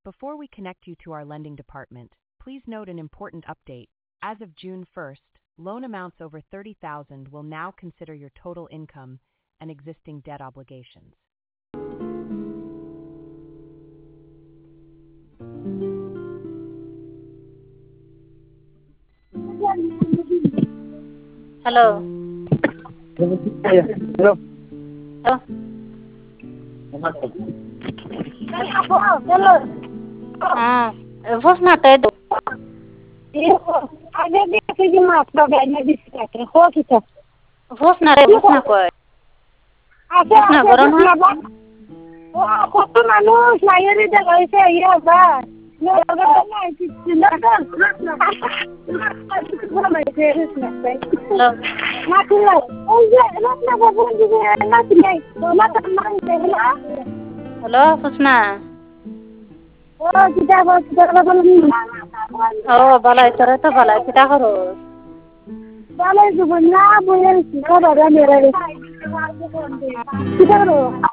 Before we connect you to our lending department, please note an important update. As of June 1st, loan amounts over $30,000 will now consider your total income and existing debt obligations. Hello. Hello. Hello. What's not that? What's not quite? Hello, Husna. Oh, balai sir, to balai kita karo. Balai tu benar boleh kita ada merah. Kita karo.